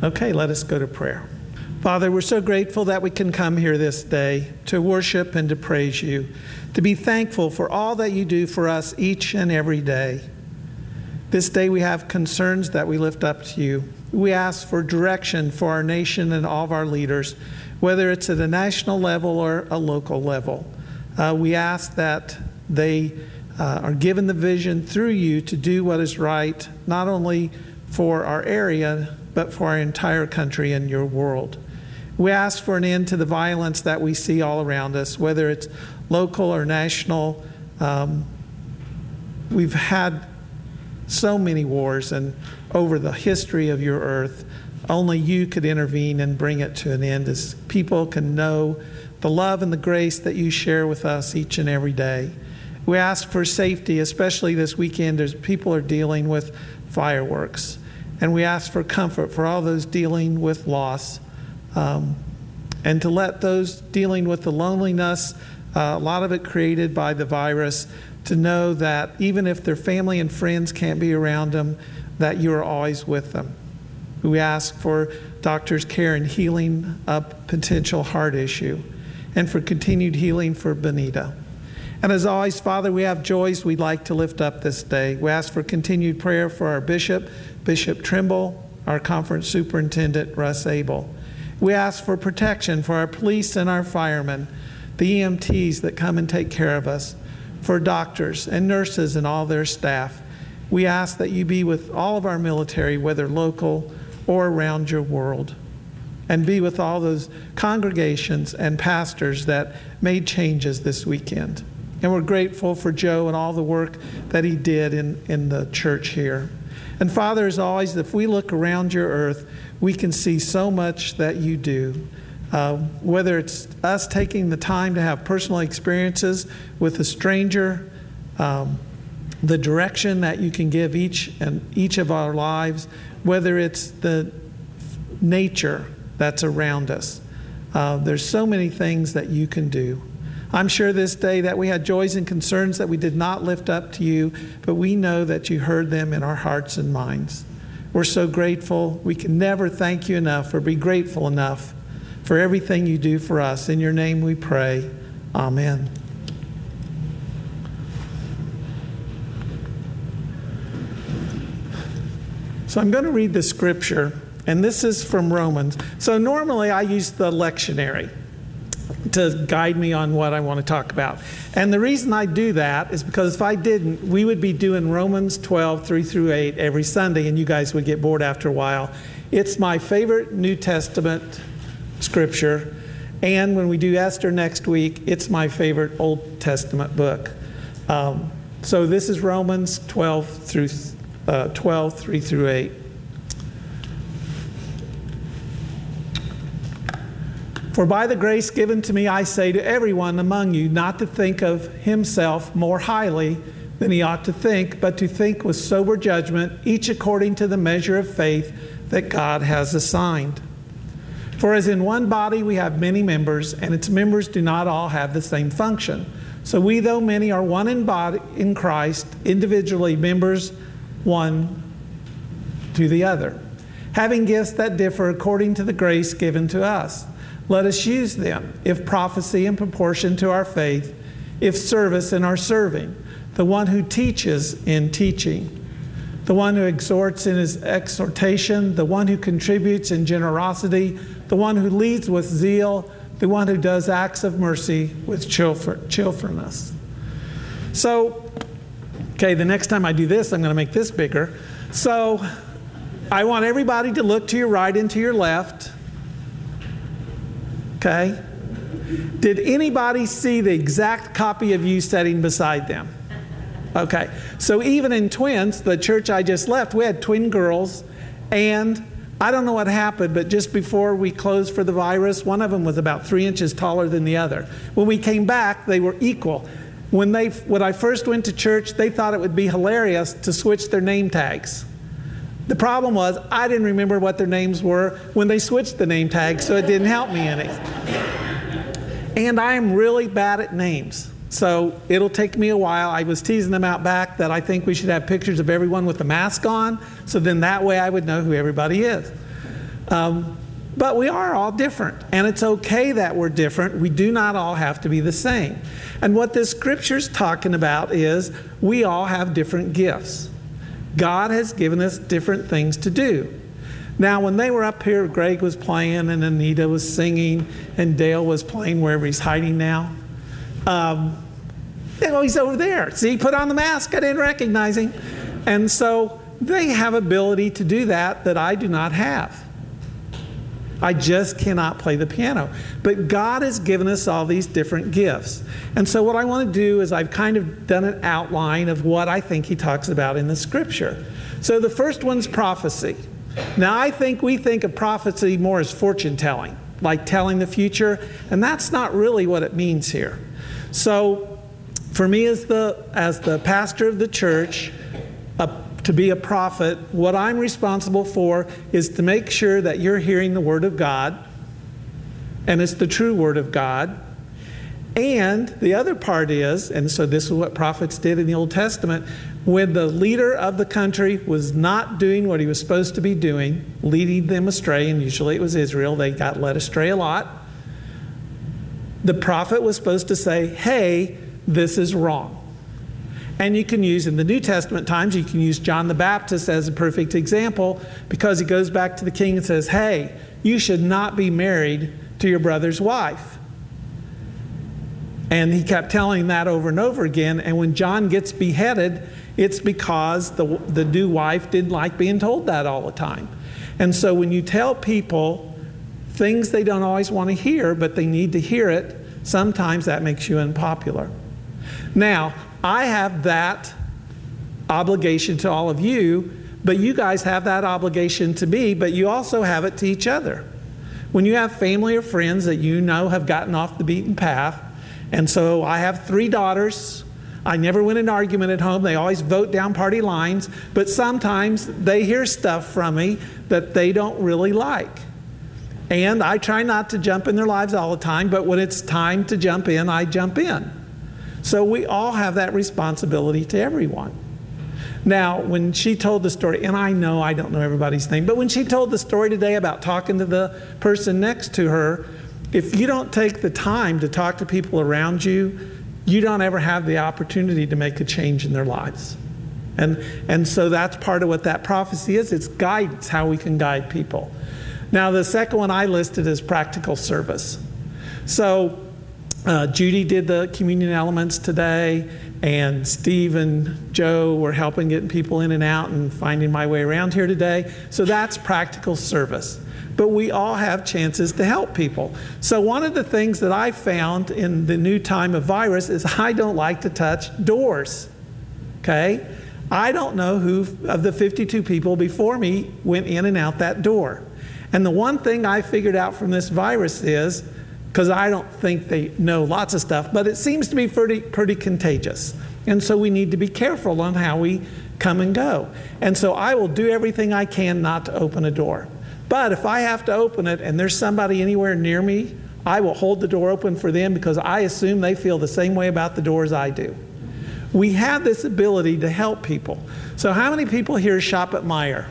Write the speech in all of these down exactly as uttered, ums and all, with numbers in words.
Okay, let us go to prayer. Father, we're so grateful that we can come here this day to worship and to praise you, to be thankful for all that you do for us each and every day. This day we have concerns that we lift up to you. We ask for direction for our nation and all of our leaders, whether it's at a national level or a local level. Uh, we ask that they uh, are given the vision through you to do what is right, not only for our area, but for our entire country and your world. We ask for an end to the violence that we see all around us, whether it's local or national. Um, we've had so many wars, and over the history of your earth, only you could intervene and bring it to an end as people can know the love and the grace that you share with us each and every day. We ask for safety, especially this weekend as people are dealing with fireworks. And we ask for comfort for all those dealing with loss. Um, and to let those dealing with the loneliness, uh, a lot of it created by the virus, to know that even if their family and friends can't be around them, that you are always with them. We ask for doctors' care and healing a potential heart issue, and for continued healing for Benita. And as always, Father, we have joys we'd like to lift up this day. We ask for continued prayer for our bishop, Bishop Trimble, our conference superintendent, Russ Abel. We ask for protection for our police and our firemen, the E M Ts that come and take care of us, for doctors and nurses and all their staff. We ask that you be with all of our military, whether local or around your world, and be with all those congregations and pastors that made changes this weekend. And we're grateful for Joe and all the work that he did in, in the church here. And Father, as always, if we look around your earth, we can see so much that you do. Uh, whether it's us taking the time to have personal experiences with a stranger, um, the direction that you can give each and each of our lives, whether it's the nature that's around us. Uh, there's so many things that you can do. I'm sure this day that we had joys and concerns that we did not lift up to you, but we know that you heard them in our hearts and minds. We're so grateful. We can never thank you enough or be grateful enough for everything you do for us. In your name we pray. Amen. So I'm going to read the scripture, and this is from Romans. So normally I use the lectionary to guide me on what I want to talk about. And the reason I do that is because if I didn't, we would be doing Romans twelve, three through eight every Sunday, and you guys would get bored after a while. It's my favorite New Testament scripture, and when we do Esther next week, it's my favorite Old Testament book. Um, so this is Romans twelve through uh, twelve, three through eight. For by the grace given to me, I say to everyone among you not to think of himself more highly than he ought to think, but to think with sober judgment, each according to the measure of faith that God has assigned. For as in one body we have many members, and its members do not all have the same function. So we, though many, are one in body in Christ, individually members one to the other, having gifts that differ according to the grace given to us. Let us use them, if prophecy in proportion to our faith, if service in our serving, the one who teaches in teaching, the one who exhorts in his exhortation, the one who contributes in generosity, the one who leads with zeal, the one who does acts of mercy with cheerfulness. So, okay, the next time I do this, I'm going to make this bigger. So, I want everybody to look to your right and to your left. Okay? Did anybody see the exact copy of you sitting beside them? Okay. So even in twins, the church I just left, we had twin girls, and I don't know what happened, but just before we closed for the virus, one of them was about three inches taller than the other. When we came back, they were equal. When they, when I first went to church, they thought it would be hilarious to switch their name tags. The problem was I didn't remember what their names were when they switched the name tag, so it didn't help me any. And I am really bad at names, so it'll take me a while. I was teasing them out back that I think we should have pictures of everyone with the mask on, so then that way I would know who everybody is. Um, but we are all different, and it's okay that we're different. We do not all have to be the same. And what this scripture's talking about is we all have different gifts. God has given us different things to do. Now, when they were up here, Greg was playing, and Anita was singing, and Dale was playing wherever he's hiding now. Um, oh, he's over there. See, he put on the mask. I didn't recognize him. And so they have ability to do that that I do not have. I just cannot play the piano. But God has given us all these different gifts. And so what I want to do is I've kind of done an outline of what I think he talks about in the scripture. So the first one's prophecy. Now, I think we think of prophecy more as fortune telling, like telling the future, and that's not really what it means here. So for me as the, as the pastor of the church, a to be a prophet, what I'm responsible for is to make sure that you're hearing the Word of God, and it's the true Word of God. And the other part is, and so this is what prophets did in the Old Testament, when the leader of the country was not doing what he was supposed to be doing, leading them astray, and usually it was Israel, they got led astray a lot, the prophet was supposed to say, hey, this is wrong. And you can use, in the New Testament times, you can use John the Baptist as a perfect example, because he goes back to the king and says, hey, you should not be married to your brother's wife. And he kept telling that over and over again. And when John gets beheaded, it's because the, the new wife didn't like being told that all the time. And so when you tell people things they don't always want to hear, but they need to hear it, sometimes that makes you unpopular. Now, I have that obligation to all of you, but you guys have that obligation to me, but you also have it to each other. When you have family or friends that you know have gotten off the beaten path, and so I have three daughters. I never win an argument at home. They always vote down party lines, but sometimes they hear stuff from me that they don't really like. And I try not to jump in their lives all the time, but when it's time to jump in, I jump in. So we all have that responsibility to everyone. Now, when she told the story, and I know I don't know everybody's name, but when she told the story today about talking to the person next to her, if you don't take the time to talk to people around you, you don't ever have the opportunity to make a change in their lives. And, and so that's part of what that prophecy is. It's guidance, how we can guide people. Now, the second one I listed is practical service. So, Uh, Judy did the communion elements today, and Steve and Joe were helping getting people in and out and finding my way around here today. So that's practical service. But we all have chances to help people. So one of the things that I found in the new time of virus is I don't like to touch doors. Okay? I don't know who of the fifty-two people before me went in and out that door. And the one thing I figured out from this virus is, because I don't think they know lots of stuff, but it seems to be pretty, pretty contagious. And so we need to be careful on how we come and go. And so I will do everything I can not to open a door. But if I have to open it and there's somebody anywhere near me, I will hold the door open for them, because I assume they feel the same way about the door as I do. We have this ability to help people. So how many people here shop at Meijer?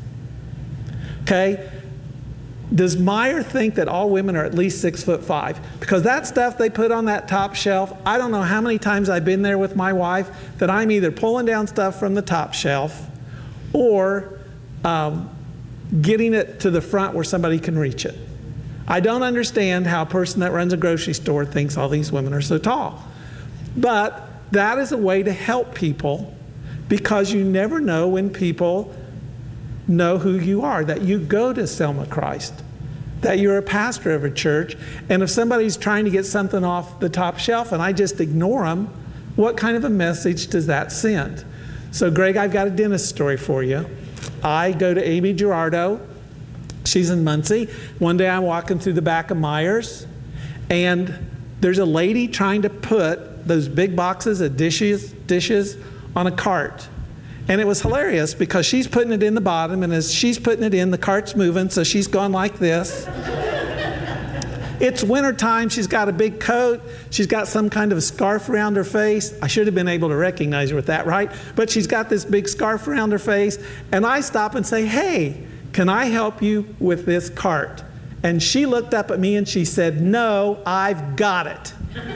Okay. Does Meijer think that all women are at least six foot five? Because that stuff they put on that top shelf, I don't know how many times I've been there with my wife that I'm either pulling down stuff from the top shelf or um, getting it to the front where somebody can reach it. I don't understand how a person that runs a grocery store thinks all these women are so tall. But that is a way to help people, because you never know when people know who you are, that you go to Selma Christ, that you're a pastor of a church, and if somebody's trying to get something off the top shelf and I just ignore them, what kind of a message does that send? So Greg, I've got a dentist story for you. I go to Amy Gerardo. She's in Muncie. One day I'm walking through the back of Meijers, and there's a lady trying to put those big boxes of dishes, dishes on a cart. And it was hilarious, because she's putting it in the bottom, and as she's putting it in, the cart's moving, so she's going like this. It's wintertime. She's got a big coat. She's got some kind of scarf around her face. I should have been able to recognize her with that, right? But she's got this big scarf around her face, and I stop and say, hey, can I help you with this cart? And she looked up at me and she said, no, I've got it.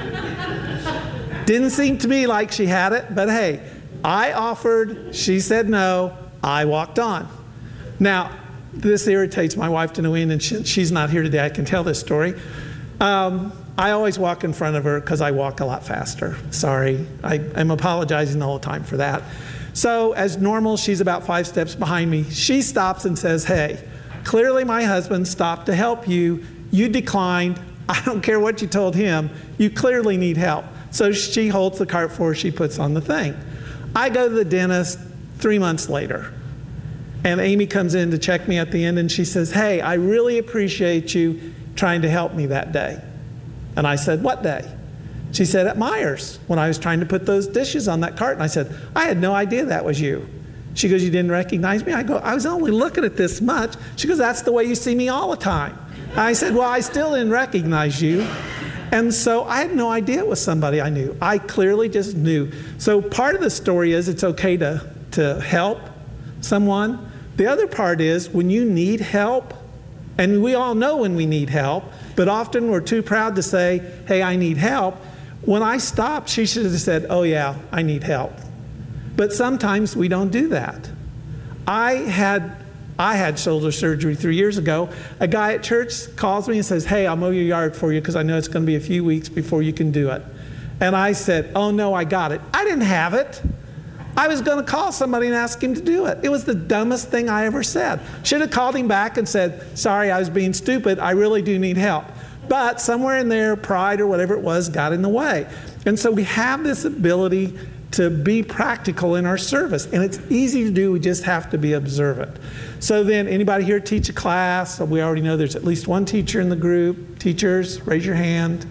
Didn't seem to me like she had it, but hey, I offered, she said no, I walked on. Now, this irritates my wife to no end, and she, she's not here today. I can tell this story. Um, I always walk in front of her because I walk a lot faster. Sorry, I, I'm apologizing the whole time for that. So as normal, she's about five steps behind me. She stops and says, hey, clearly my husband stopped to help you. You declined. I don't care what you told him. You clearly need help. So she holds the cart for her. She puts on the thing. I go to the dentist three months later. And Amy comes in to check me at the end, and she says, hey, I really appreciate you trying to help me that day. And I said, what day? She said, at Myers, when I was trying to put those dishes on that cart. And I said, I had no idea that was you. She goes, you didn't recognize me? I go, I was only looking at this much. She goes, that's the way you see me all the time. I said, well, I still didn't recognize you. And so I had no idea it was somebody I knew. I clearly just knew. So part of the story is it's okay to, to help someone. The other part is when you need help, and we all know when we need help, but often we're too proud to say, hey, I need help. When I stopped, she should have said, oh yeah, I need help. But sometimes we don't do that. I had I had shoulder surgery three years ago. A guy at church calls me and says, hey, I'll mow your yard for you because I know it's going to be a few weeks before you can do it. And I said, oh no, I got it. I didn't have it. I was going to call somebody and ask him to do it. It was the dumbest thing I ever said. Should have called him back and said, sorry, I was being stupid. I really do need help. But somewhere in there, pride or whatever it was got in the way. And so we have this ability to be practical in our service. And it's easy to do. We just have to be observant. So then, anybody here teach a class? We already know there's at least one teacher in the group. Teachers, raise your hand.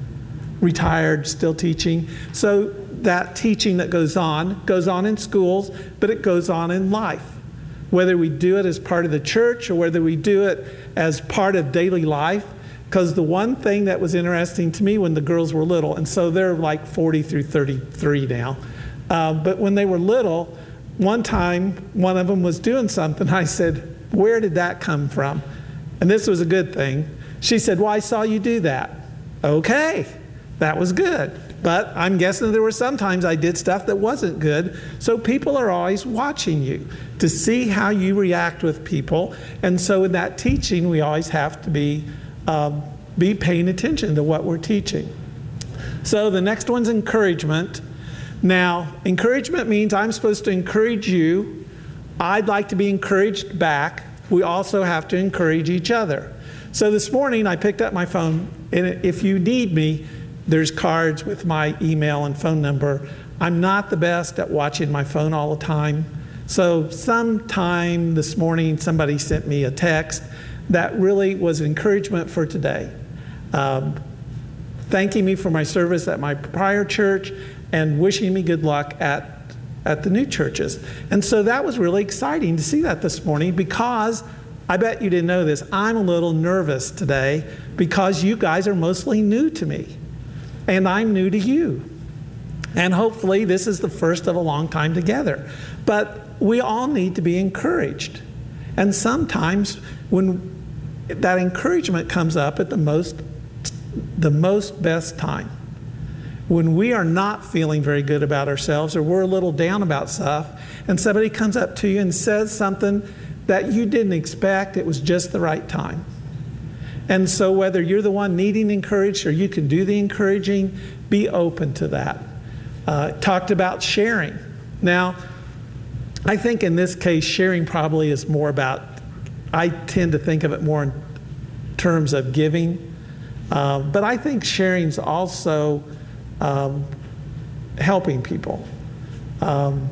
Retired, still teaching. So that teaching that goes on, goes on in schools, but it goes on in life. Whether we do it as part of the church or whether we do it as part of daily life. Because the one thing that was interesting to me when the girls were little, and so they're like forty through thirty-three now, uh, but when they were little, one time one of them was doing something. I said, where did that come from? And this was a good thing. She said, well, I saw you do that. Okay, that was good. But I'm guessing there were some times I did stuff that wasn't good. So people are always watching you to see how you react with people. And so in that teaching, we always have to be um, be paying attention to what we're teaching. So the next one's encouragement. Now, encouragement means I'm supposed to encourage you. I'd like to be encouraged back. We also have to encourage each other. So this morning I picked up my phone, and if you need me, there's cards with my email and phone number. I'm not the best at watching my phone all the time. So sometime this morning somebody sent me a text that really was encouragement for today. Um, thanking me for my service at my prior church and wishing me good luck at, at the new churches. And so that was really exciting to see that this morning because I bet you didn't know this. I'm a little nervous today because you guys are mostly new to me. And I'm new to you. And hopefully this is the first of a long time together. But we all need to be encouraged. And sometimes when that encouragement comes up at the most, the most best time, when we are not feeling very good about ourselves or we're a little down about stuff, and somebody comes up to you and says something that you didn't expect, it was just the right time. And so whether you're the one needing encouraged or you can do the encouraging, be open to that. Uh, talked about sharing. Now, I think in this case, sharing probably is more about, I tend to think of it more in terms of giving. Uh, but I think sharing is also um, helping people. Um,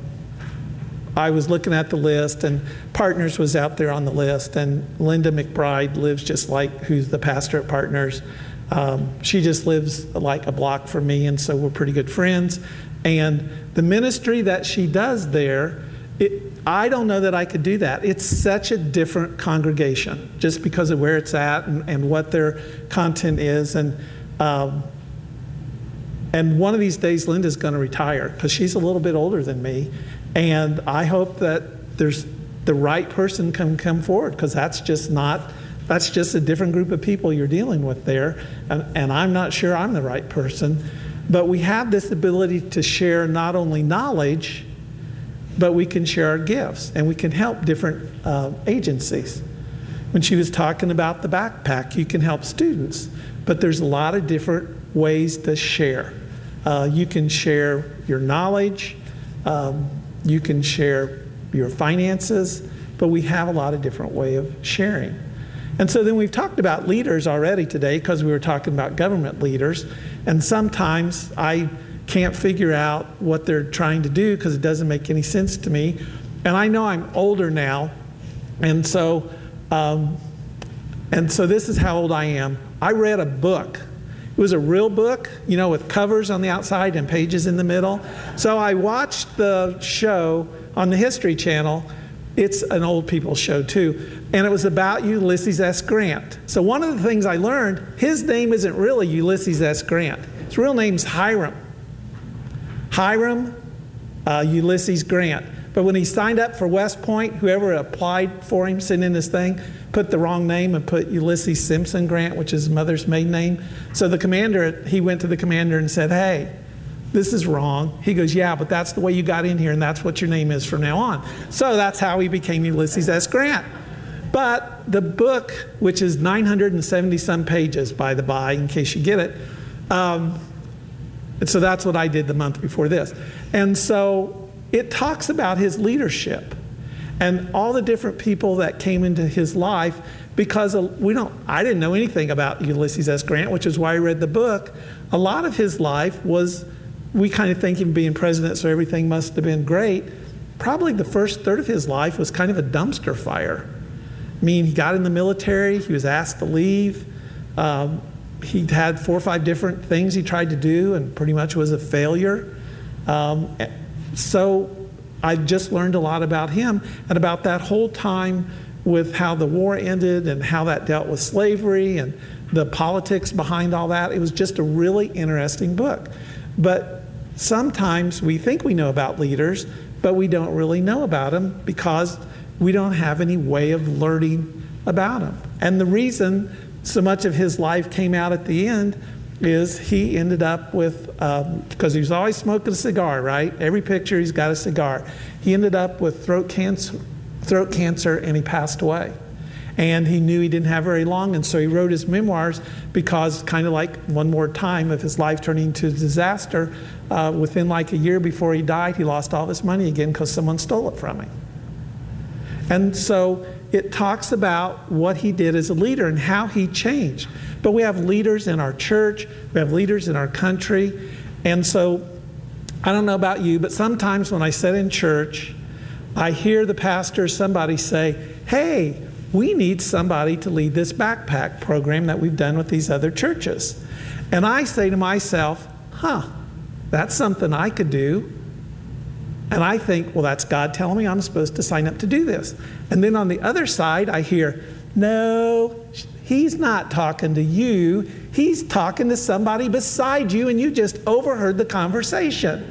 I was looking at the list, and Partners was out there on the list, and Linda McBride lives just like, who's the pastor at Partners. Um, she just lives like a block from me, and so we're pretty good friends. And the ministry that she does there, it, I don't know that I could do that. It's such a different congregation, just because of where it's at and, and what their content is. And um, and one of these days, Linda's going to retire because she's a little bit older than me. And I hope that there's the right person can come forward, because that's just not, that's just a different group of people you're dealing with there. And, and I'm not sure I'm the right person. But we have this ability to share not only knowledge, but we can share our gifts, and we can help different uh, agencies. When she was talking about the backpack, you can help students, but there's a lot of different ways to share. Uh, you can share your knowledge, um, you can share your finances, but we have a lot of different ways of sharing. And so then we've talked about leaders already today, because we were talking about government leaders, and sometimes I can't figure out what they're trying to do because it doesn't make any sense to me. And I know I'm older now, and so um, and so this is how old I am. I read a book. It was a real book, you know, with covers on the outside and pages in the middle. So I watched the show on the History Channel. It's an old people show too, and it was about Ulysses S. Grant. So one of the things I learned, his name isn't really Ulysses S. Grant. His real name's Hiram. Hiram uh, Ulysses Grant. But when he signed up for West Point, whoever applied for him, sent in this thing, put the wrong name and put Ulysses Simpson Grant, which is his mother's maiden name. So the commander, he went to the commander and said, hey, this is wrong. He goes, yeah, but that's the way you got in here, and that's what your name is from now on. So that's how he became Ulysses S. Grant. But the book, which is nine hundred seventy some pages, by the by, in case you get it, um, and so that's what I did the month before this. And so it talks about his leadership and all the different people that came into his life, because we don't, I didn't know anything about Ulysses S. Grant, which is why I read the book. A lot of his life was, we kind of think him being president, so everything must have been great. Probably the first third of his life was kind of a dumpster fire. I mean, he got in the military, he was asked to leave. Um, he had four or five different things he tried to do and pretty much was a failure. Um, so I just learned a lot about him and about that whole time with how the war ended and how that dealt with slavery and the politics behind all that. It was just a really interesting book. But sometimes we think we know about leaders, but we don't really know about them because we don't have any way of learning about them. And the reason so much of his life came out at the end is he ended up with, because um, he was always smoking a cigar, right? Every picture he's got a cigar. He ended up with throat cancer, throat cancer, and he passed away. And he knew he didn't have very long, and so he wrote his memoirs because, kind of like one more time of his life turning to disaster, uh, within like a year before he died, he lost all his money again because someone stole it from him. And so it talks about what he did as a leader and how he changed. But we have leaders in our church, we have leaders in our country, and so I don't know about you, but sometimes when I sit in church, I hear the pastor, somebody say, hey, we need somebody to lead this backpack program that we've done with these other churches. And I say to myself, huh, that's something I could do. And I think, well, that's God telling me I'm supposed to sign up to do this. And then on the other side, I hear, no, he's not talking to you. He's talking to somebody beside you, and you just overheard the conversation.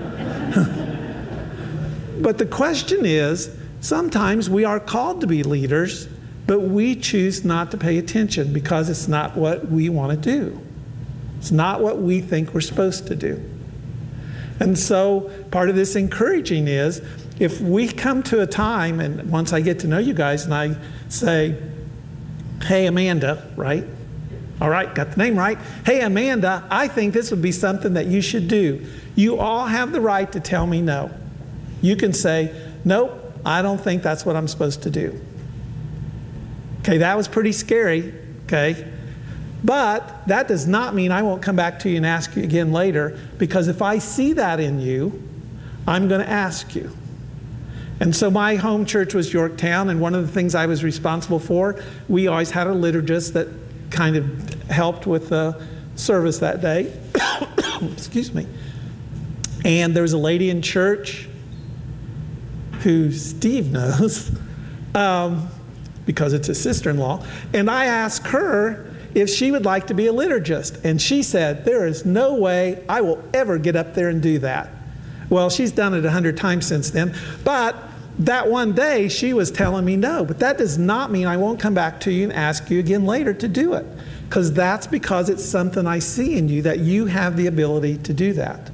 But the question is, sometimes we are called to be leaders, but we choose not to pay attention because it's not what we want to do. It's not what we think we're supposed to do. And so part of this encouraging is, if we come to a time, and once I get to know you guys and I say, hey, Amanda, right? All right, got the name right. Hey, Amanda, I think this would be something that you should do. You all have the right to tell me no. You can say, nope, I don't think that's what I'm supposed to do. Okay, that was pretty scary, okay? But that does not mean I won't come back to you and ask you again later, because if I see that in you, I'm going to ask you. And so my home church was Yorktown, and one of the things I was responsible for, we always had a liturgist that kind of helped with the service that day. Excuse me. And there was a lady in church who Steve knows, um, because it's his sister-in-law, and I asked her if she would like to be a liturgist. And she said, there is no way I will ever get up there and do that. Well, she's done it a hundred times since then. But that one day she was telling me no, but that does not mean I won't come back to you and ask you again later to do it, because that's because it's something I see in you, that you have the ability to do that.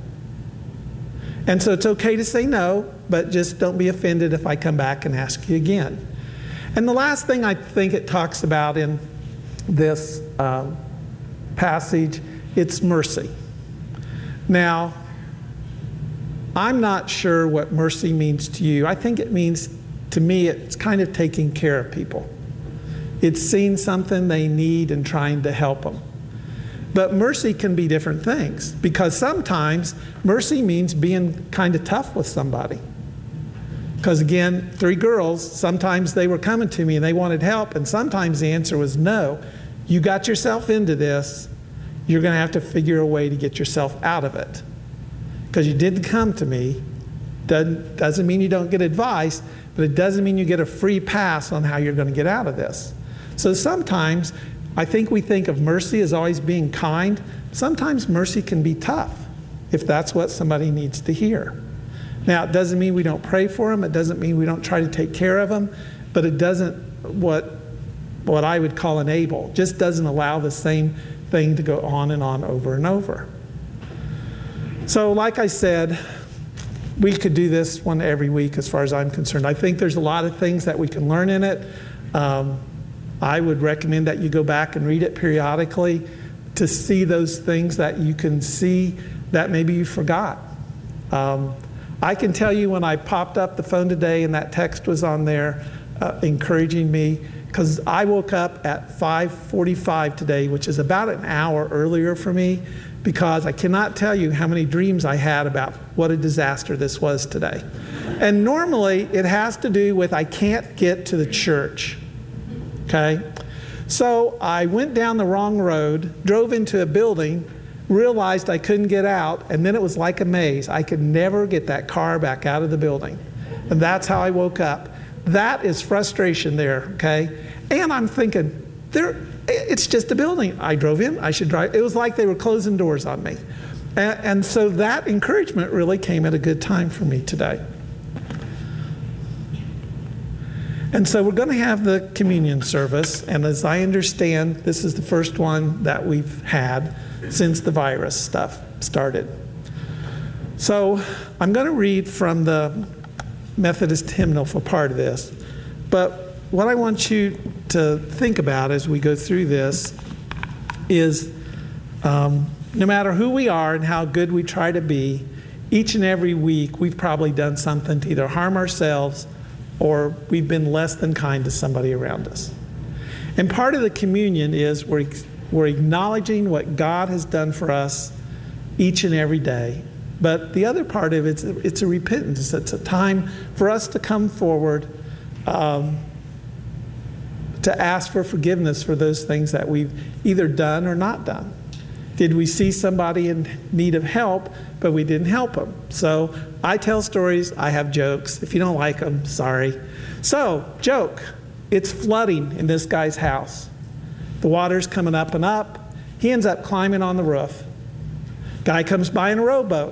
And so it's okay to say no, but just don't be offended if I come back and ask you again. And the last thing I think it talks about in this um, passage, it's mercy. Now, I'm not sure what mercy means to you. I think it means, to me, it's kind of taking care of people. It's seeing something they need and trying to help them. But mercy can be different things, because sometimes mercy means being kind of tough with somebody. Because again, three girls, sometimes they were coming to me and they wanted help, and sometimes the answer was no. You got yourself into this, you're going to have to figure a way to get yourself out of it. Because you didn't come to me doesn't, doesn't mean you don't get advice, but it doesn't mean you get a free pass on how you're going to get out of this. So sometimes I think we think of mercy as always being kind. Sometimes mercy can be tough if that's what somebody needs to hear. Now, it doesn't mean we don't pray for them. It doesn't mean we don't try to take care of them. But it doesn't, what, what I would call enable, just doesn't allow the same thing to go on and on over and over. So like I said, we could do this one every week as far as I'm concerned. I think there's a lot of things that we can learn in it. Um, I would recommend that you go back and read it periodically to see those things that you can see that maybe you forgot. Um, I can tell you when I popped up the phone today and that text was on there uh, encouraging me, because I woke up at five forty-five today, which is about an hour earlier for me, because I cannot tell you how many dreams I had about what a disaster this was today. And normally it has to do with I can't get to the church, okay? So I went down the wrong road, drove into a building, realized I couldn't get out, and then it was like a maze. I could never get that car back out of the building. And that's how I woke up. That is frustration there, okay? And I'm thinking, there, it's just a building. I drove in, I should drive. It was like they were closing doors on me. And, and so that encouragement really came at a good time for me today. And so we're going to have the communion service, and as I understand, this is the first one that we've had since the virus stuff started. So I'm going to read from the Methodist hymnal for part of this, but what I want you to think about as we go through this is um, no matter who we are and how good we try to be, each and every week we've probably done something to either harm ourselves or we've been less than kind to somebody around us. And part of the communion is we're, we're acknowledging what God has done for us each and every day. But the other part of it, it's, it's a repentance. It's a time for us to come forward um, to ask for forgiveness for those things that we've either done or not done. Did we see somebody in need of help, but we didn't help them? So I tell stories, I have jokes. If you don't like them, sorry. So, joke, it's flooding in this guy's house. The water's coming up and up. He ends up climbing on the roof. Guy comes by in a rowboat.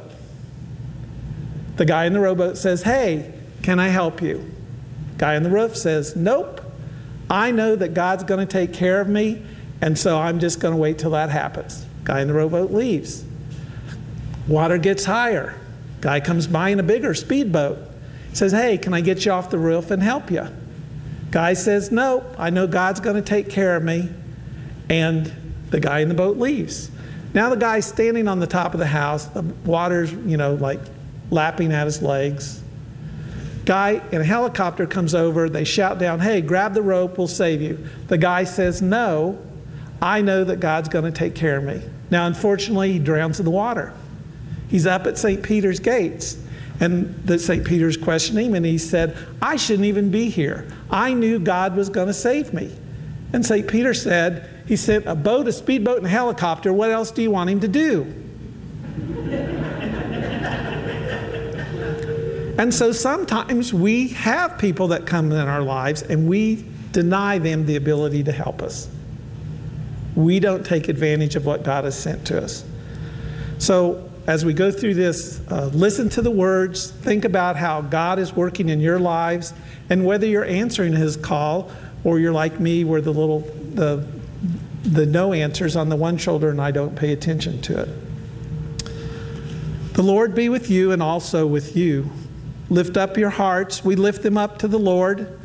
The guy in the rowboat says, "Hey, can I help you?" Guy on the roof says, "Nope. I know that God's going to take care of me, and so I'm just going to wait till that happens." Guy in the rowboat leaves. Water gets higher. Guy comes by in a bigger speedboat. Says, "Hey, can I get you off the roof and help you?" Guy says, "Nope. I know God's going to take care of me," and the guy in the boat leaves. Now the guy's standing on the top of the house. The water's, you know, like lapping at his legs. Guy in a helicopter comes over. They shout down, "Hey, grab the rope, we'll save you." The guy says, "No, I know that God's going to take care of me." Now, unfortunately, he drowns in the water. He's up at Saint Peter's gates. And the Saint Peter's questioning him, and he said, "I shouldn't even be here. I knew God was going to save me." And Saint Peter said, "He sent a boat, a speedboat, and a helicopter. What else do you want him to do?" And so sometimes we have people that come in our lives and we deny them the ability to help us. We don't take advantage of what God has sent to us. So as we go through this, uh, listen to the words, think about how God is working in your lives, and whether you're answering his call or you're like me, where the little the the no answer's on the one shoulder and I don't pay attention to it. The Lord be with you and also with you. Lift up your hearts. We lift them up to the Lord.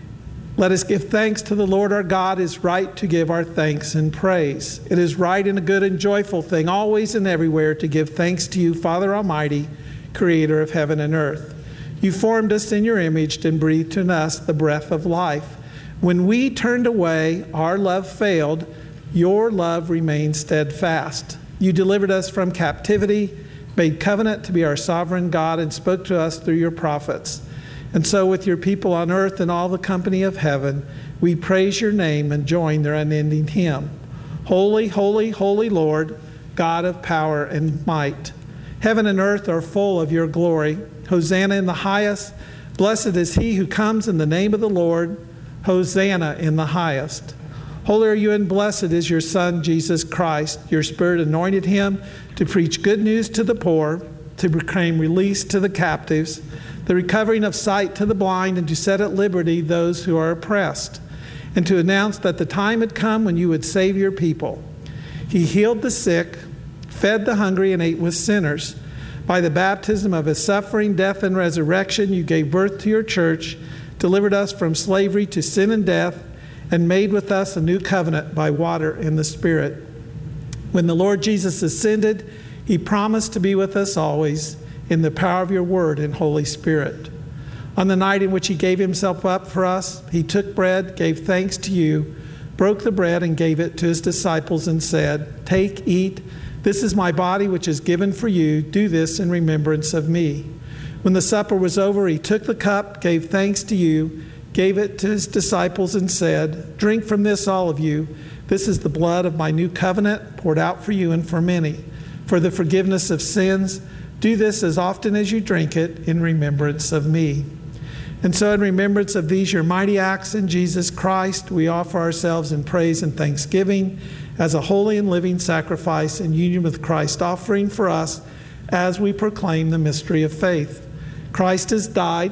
Let us give thanks to the Lord our God. It is right to give our thanks and praise. It is right and a good and joyful thing, always and everywhere, to give thanks to you, Father Almighty, creator of heaven and earth. You formed us in your image and breathed in us the breath of life. When we turned away, our love failed. Your love remained steadfast. You delivered us from captivity, made covenant to be our sovereign God, and spoke to us through your prophets. And so with your people on earth and all the company of heaven, we praise your name and join their unending hymn. Holy, holy, holy Lord, God of power and might. Heaven and earth are full of your glory. Hosanna in the highest. Blessed is he who comes in the name of the Lord. Hosanna in the highest. Holy are you and blessed is your Son, Jesus Christ. Your Spirit anointed him to preach good news to the poor, to proclaim release to the captives, the recovering of sight to the blind, and to set at liberty those who are oppressed, and to announce that the time had come when you would save your people. He healed the sick, fed the hungry, and ate with sinners. By the baptism of his suffering, death, and resurrection, you gave birth to your church, delivered us from slavery to sin and death, and made with us a new covenant by water and the Spirit. When the Lord Jesus ascended, he promised to be with us always in the power of your word and Holy Spirit. On the night in which he gave himself up for us, he took bread, gave thanks to you, broke the bread and gave it to his disciples and said, "Take, eat. This is my body which is given for you. Do this in remembrance of me." When the supper was over, he took the cup, gave thanks to you, gave it to his disciples and said, "Drink from this, all of you. This is the blood of my new covenant, poured out for you and for many, for the forgiveness of sins. Do this as often as you drink it in remembrance of me." And so in remembrance of these your mighty acts in Jesus Christ, we offer ourselves in praise and thanksgiving as a holy and living sacrifice in union with Christ, offering for us as we proclaim the mystery of faith. Christ has died.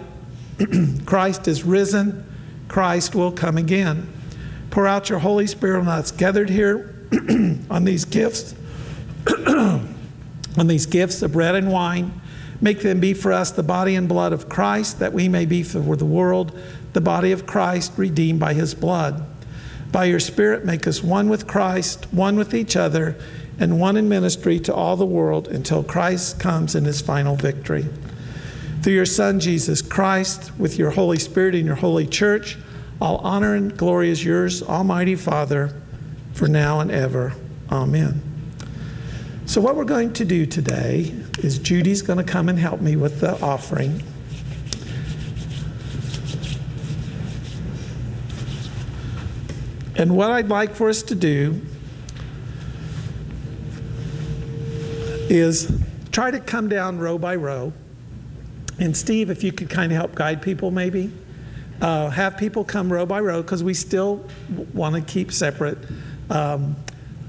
Christ is risen. Christ will come again. Pour out your Holy Spirit on us gathered here on these gifts, on these gifts of bread and wine. Make them be for us the body and blood of Christ, that we may be for the world the body of Christ, redeemed by his blood. By your Spirit, make us one with Christ, one with each other, and one in ministry to all the world until Christ comes in his final victory. Through your Son, Jesus Christ, with your Holy Spirit and your holy church, all honor and glory is yours, Almighty Father, for now and ever. Amen. So what we're going to do today is Judy's going to come and help me with the offering. And what I'd like for us to do is try to come down row by row. And Steve, if you could kind of help guide people maybe. Uh, have people come row by row, because we still w- want to keep separate. Um,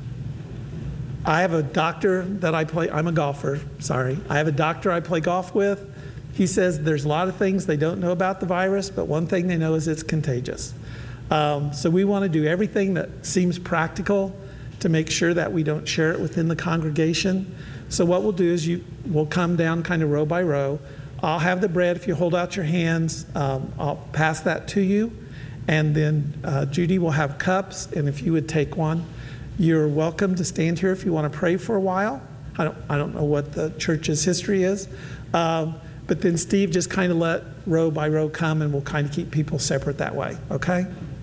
I have a doctor that I play, I'm a golfer, sorry. I have a doctor I play golf with. He says there's a lot of things they don't know about the virus, but one thing they know is it's contagious. Um, so we want to do everything that seems practical to make sure that we don't share it within the congregation. So what we'll do is you we'll come down kind of row by row. I'll have the bread. If you hold out your hands, um, I'll pass that to you. And then uh, Judy will have cups, and if you would take one. You're welcome to stand here if you want to pray for a while. I don't, I don't know what the church's history is. Um, but then Steve, just kind of let row by row come, and we'll kind of keep people separate that way, okay?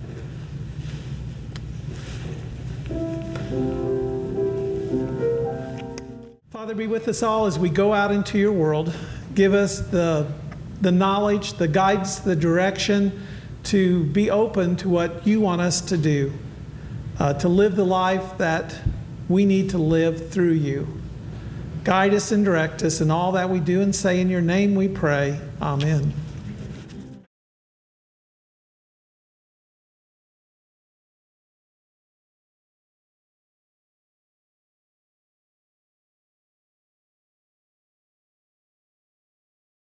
Father, be with us all as we go out into your world. Give us the, the knowledge, the guidance, the direction to be open to what you want us to do, uh, to live the life that we need to live through you. Guide us and direct us in all that we do and say. In your name we pray. Amen.